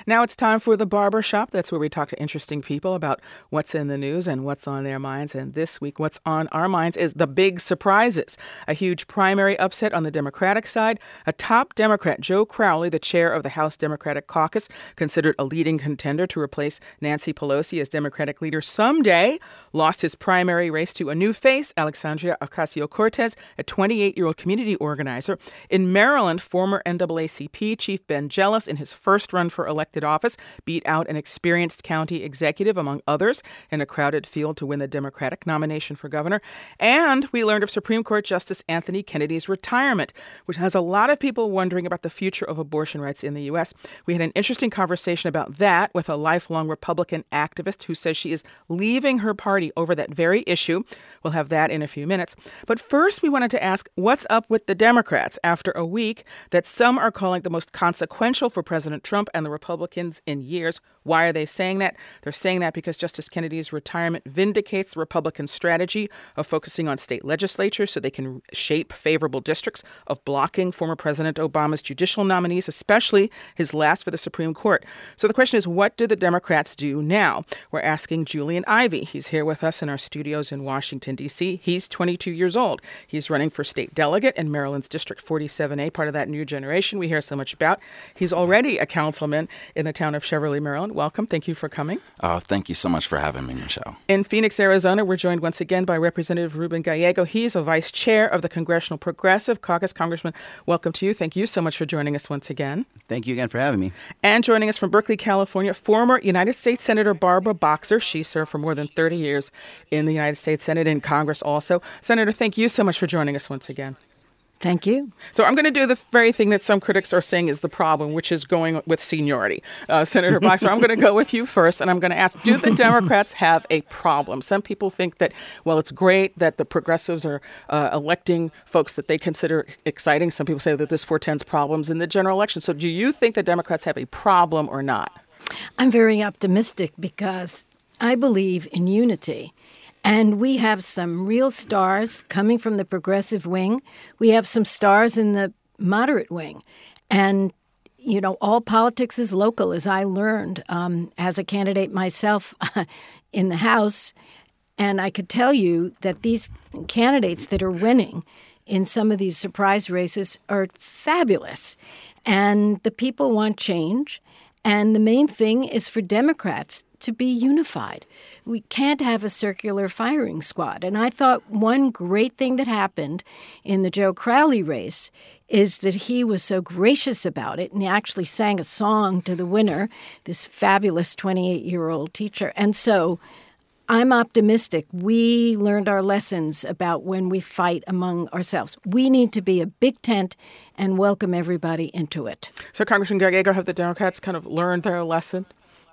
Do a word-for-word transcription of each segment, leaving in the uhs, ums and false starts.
Now it's time for The Barber Shop. That's where we talk to interesting people about what's in the news and what's on their minds. And this week, what's on our minds is the big surprises. A huge primary upset on the Democratic side. A top Democrat, Joe Crowley, the chair of the House Democratic Caucus, considered a leading contender to replace Nancy Pelosi as Democratic leader someday, lost his primary race to a new face, Alexandria Ocasio-Cortez, a twenty-eight-year-old community organizer. In Maryland, former N double A C P Chief Ben Jealous, in his first run for elected office, beat out an experienced county executive, among others, in a crowded field to win the Democratic nomination for governor. And we learned of Supreme Court Justice Anthony Kennedy's retirement, which has a lot of people wondering about the future of abortion rights in the U S. We had an interesting conversation about that with a lifelong Republican activist who says she is leaving her party over that very issue. We'll have that in a few minutes. But first, we wanted to ask what's up with the Democrats after a week that some are calling the most consequential for President Trump and the Republicans in years. Why are they saying that? They're saying that because Justice Kennedy's retirement vindicates the Republican strategy of focusing on state legislatures so they can shape favorable districts, of blocking former President Obama's judicial nominees, especially his last for the Supreme Court. So the question is, what do the Democrats do now? We're asking Julian Ivey. He's here with us in our studios in Washington, D C. He's twenty-two years old. He's running for state delegate in Maryland's District forty-seven A, part of that new generation we hear so much about. He's already a councilman in the town of Cheverly, Maryland. Welcome. Thank you for coming. Uh, thank you so much for having me, Michelle. In Phoenix, Arizona, we're joined once again by Representative Ruben Gallego. He's a vice chair of the Congressional Progressive Caucus. Congressman, welcome to you. Thank you so much for joining us once again. Thank you again for having me. And joining us from Berkeley, California, former United States Senator Barbara Boxer. She served for more than thirty years in the United States Senate and Congress also. Senator, thank you so much for joining us once again. Thank you. So I'm going to do the very thing that some critics are saying is the problem, which is going with seniority. Uh, Senator Boxer, I'm going to go with you first, and I'm going to ask, do the Democrats have a problem? Some people think that, well, it's great that the progressives are uh, electing folks that they consider exciting. Some people say that this portends problems in the general election. So do you think the Democrats have a problem or not? I'm very optimistic because I believe in unity. And we have some real stars coming from the progressive wing. We have some stars in the moderate wing. And, you know, all politics is local, as I learned um, as a candidate myself in the House. And I could tell you that these candidates that are winning in some of these surprise races are fabulous. And the people want change. And the main thing is for Democrats to be unified. We can't have a circular firing squad. And I thought one great thing that happened in the Joe Crowley race is that he was so gracious about it, and he actually sang a song to the winner, this fabulous twenty-eight-year-old teacher. And so I'm optimistic. We learned our lessons about when we fight among ourselves. We need to be a big tent and welcome everybody into it. So, Congressman Gallego, have the Democrats kind of learned their lesson?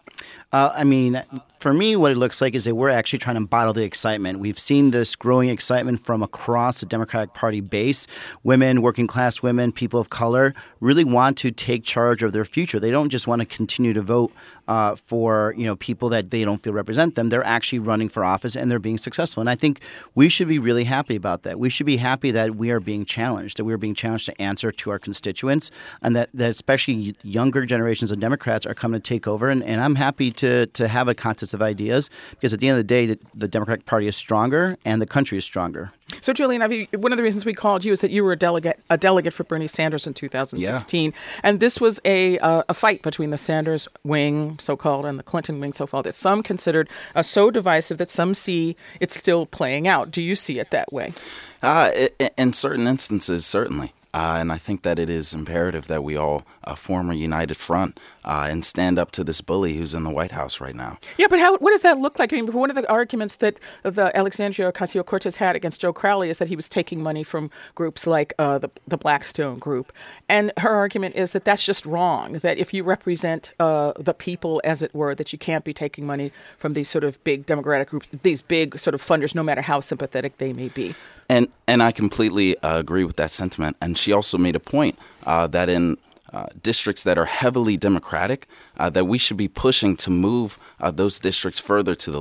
Uh, I mean, for me, what it looks like is that we're actually trying to bottle the excitement. We've seen this growing excitement from across the Democratic Party base. Women, working class women, people of color really want to take charge of their future. They don't just want to continue to vote uh, for, you know, people that they don't feel represent them. They're actually running for office and they're being successful. And I think we should be really happy about that. We should be happy that we are being challenged, that we are being challenged to answer to our constituents, and that, that especially younger generations of Democrats are coming to take over. And, and I'm happy to to have a contest of ideas, because at the end of the day, the, the Democratic Party is stronger and the country is stronger. So, Julian, one of the reasons we called you is that you were a delegate a delegate for Bernie Sanders in two thousand sixteen. Yeah. And this was a uh, a fight between the Sanders wing, so-called, and the Clinton wing, so-called, that some considered uh, so divisive that some see it's still playing out. Do you see it that way? Uh, in certain instances, certainly. Uh, and I think that it is imperative that we all uh, form a united front uh, and stand up to this bully who's in the White House right now. Yeah, but how? What does that look like? I mean, one of the arguments that the Alexandria Ocasio-Cortez had against Joe Crowley is that he was taking money from groups like uh, the, the Blackstone Group. And her argument is that that's just wrong, that if you represent uh, the people, as it were, that you can't be taking money from these sort of big democratic groups, these big sort of funders, no matter how sympathetic they may be. And and I completely uh, agree with that sentiment. And she also made a point uh, that in uh, districts that are heavily Democratic, uh, that we should be pushing to move uh, those districts further to the left,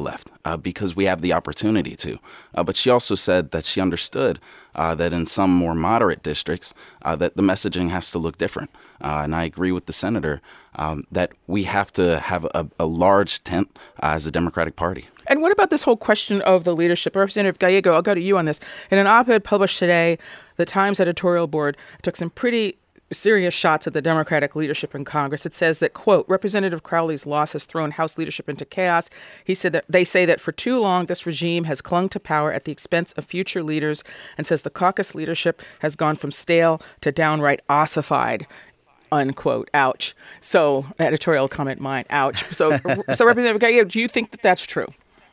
uh, because we have the opportunity to. Uh, but she also said that she understood uh, that in some more moderate districts, uh, that the messaging has to look different. Uh, and I agree with the senator um, that we have to have a, a large tent uh, as a Democratic Party. And what about this whole question of the leadership? Representative Gallego, I'll go to you on this. In an op-ed published today, the Times editorial board took some pretty serious shots at the Democratic leadership in Congress. It says that, quote, Representative Crowley's loss has thrown House leadership into chaos. He said that they say that for too long, this regime has clung to power at the expense of future leaders, and says the caucus leadership has gone from stale to downright ossified. Unquote. Ouch. So editorial comment mine. Ouch. So, so Representative Gallego, do you think that that's true?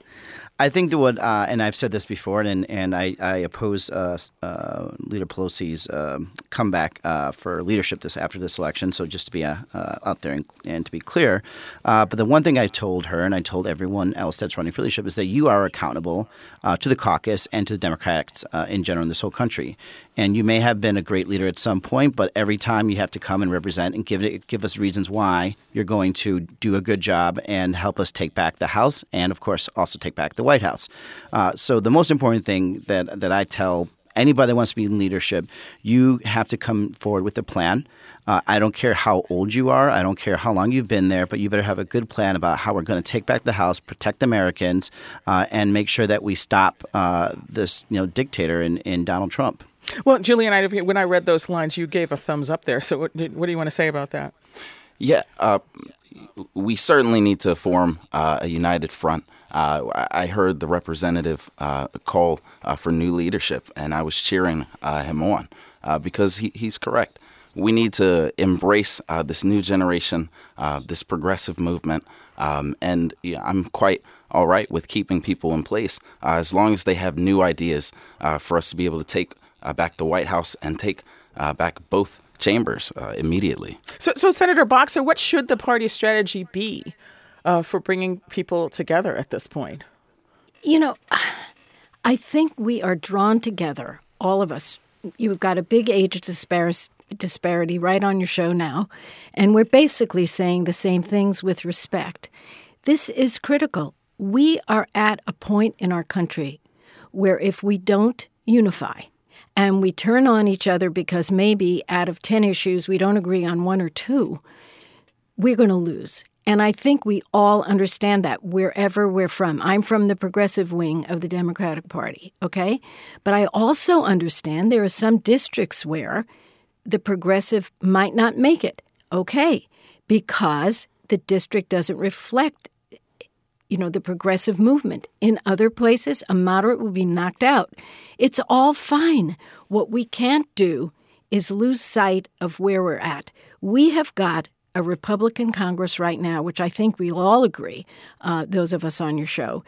I think that what, uh, and I've said this before, and and I, I oppose uh, uh, Leader Pelosi's uh, comeback uh, for leadership this after this election. So just to be uh, uh, out there and, and to be clear, uh, but the one thing I told her, and I told everyone else that's running for leadership, is that you are accountable uh, to the caucus and to the Democrats uh, in general in this whole country. And you may have been a great leader at some point, but every time you have to come and represent and give it, give us reasons why you're going to do a good job and help us take back the House and, of course, also take back the White House. Uh, so the most important thing that, that I tell anybody that wants to be in leadership, you have to come forward with a plan. Uh, I don't care how old you are. I don't care how long you've been there, but you better have a good plan about how we're going to take back the House, protect Americans, uh, and make sure that we stop uh, this you know, dictator in, in Donald Trump. Well, Julian, I, when I read those lines, you gave a thumbs up there. So what, what do you want to say about that? Yeah, uh, we certainly need to form uh, a united front. Uh, I heard the representative uh, call uh, for new leadership, and I was cheering uh, him on uh, because he, he's correct. We need to embrace uh, this new generation, uh, this progressive movement, um, and yeah, I'm quite all right with keeping people in place uh, as long as they have new ideas uh, for us to be able to take uh, back the White House and take uh, back both chambers uh, immediately. So, so, Senator Boxer, what should the party's strategy be uh, for bringing people together at this point? You know, I think we are drawn together, all of us. You've got a big age dispar- disparity right on your show now, and we're basically saying the same things with respect. This is critical. We are at a point in our country where if we don't unify and we turn on each other because maybe out of ten issues we don't agree on one or two, we're going to lose. And I think we all understand that wherever we're from. I'm from the progressive wing of the Democratic Party, okay? But I also understand there are some districts where the progressive might not make it, okay, because the district doesn't reflect, you know, the progressive movement. In other places, a moderate will be knocked out. It's all fine. What we can't do is lose sight of where we're at. We have got a Republican Congress right now, which I think we'll all agree, uh, those of us on your show,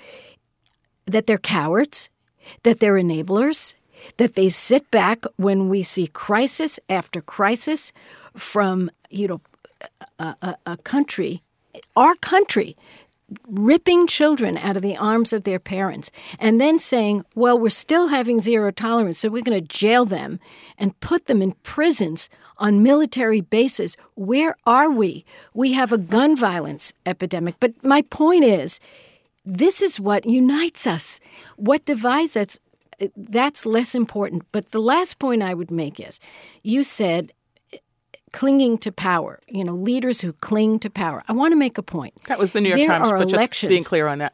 that they're cowards, that they're enablers, that they sit back when we see crisis after crisis from, you know, a, a, a country, our country, ripping children out of the arms of their parents and then saying, well, we're still having zero tolerance, so we're going to jail them and put them in prisons on military bases. Where are we? We have a gun violence epidemic. But my point is, this is what unites us. What divides us, that's less important. But the last point I would make is, you said clinging to power, you know, leaders who cling to power. I want to make a point. That was the New York there Times, are but elections. Just being clear on that.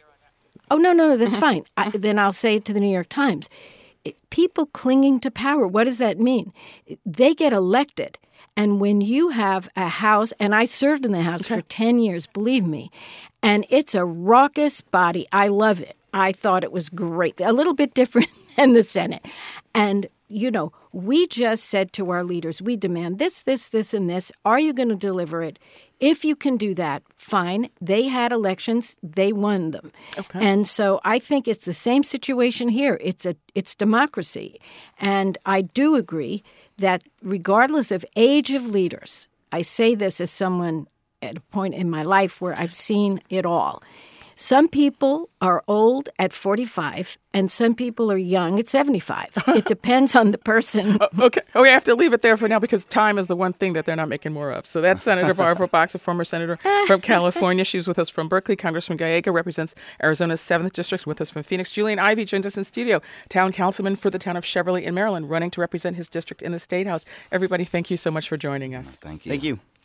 Oh, no, no, no, that's fine. I, then I'll say it to the New York Times. People clinging to power, what does that mean? They get elected. And when you have a House, and I served in the House okay. for ten years, believe me, and it's a raucous body. I love it. I thought it was great. A little bit different than the Senate. And you know, we just said to our leaders, we demand this, this, this, and this. Are you going to deliver it? If you can do that, fine. They had elections. They won them. Okay. And so I think it's the same situation here. It's a it's democracy. And I do agree that regardless of age of leaders, I say this as someone at a point in my life where I've seen it all. Some people are old at forty-five, and some people are young at seventy-five. It depends on the person. Uh, okay. Oh, we have to leave it there for now because time is the one thing that they're not making more of. So that's Senator Barbara Boxer, former senator from California. She was with us from Berkeley. Congressman Gallego represents Arizona's seventh District, with us from Phoenix. Julian Ivey joins us in studio, town councilman for the town of Cheverly in Maryland, running to represent his district in the State House. Everybody, thank you so much for joining us. Thank you. Thank you.